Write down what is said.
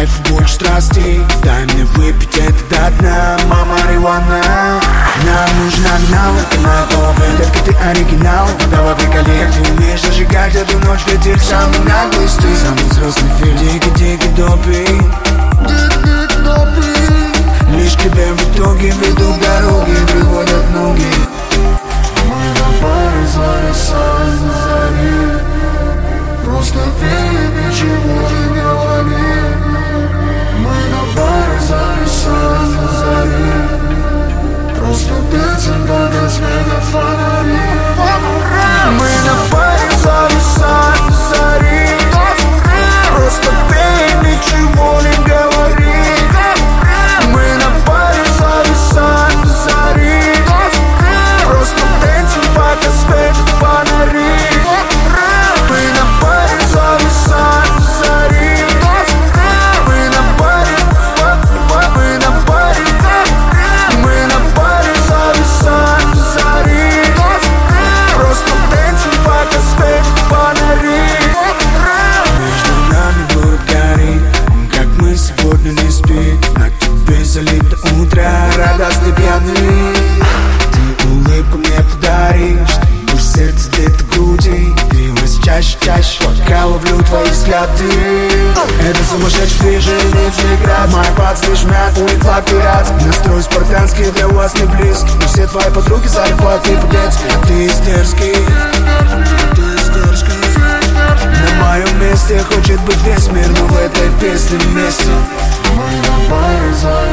кайф, больше страстей. Дай мне выпить это до дна, мама марихуана. Нам нужен оригинал, это моя новая. Детка, ты оригинал, давай приколи. Ты умеешь зажигать эту ночь, ведь ты самый наглый ты. Самый взрослый фильм, дикий допинг. Лишь к тебе в итоге ведут дороги, приводят ноги. Мы на паре зависаем на заре. Просто пей, ничего не говори. Мы на паре зависаем на заре. Просто петим до света фонари. Мы на паре зависаем на заре. Просто пей, ничего не говори. Мы на паре зависаем на заре. Просто петим, пока светят фонари. Мы на паре зависаем на заре. Мы на паре, мы на паре. Мы на паре зависаем на заре. Просто петим, пока светят фонари. Между нами город горит, как мы сегодня не спим. На тебе залит до утра, радостный пьяный. Ты улыбку мне подаришь, чтобы сердце где-то в груди билось чаще, пока ловлю твои взгляды. Это сумасшедший движение, игра. Мои пацаны шмят, улетла пират. Настрой спартанский для вас не близкий. Но все твои подруги зарплаты по-детски. А ты дерзкий, на моем месте хочет быть весь мир, но в этой песне вместе. Мы на паре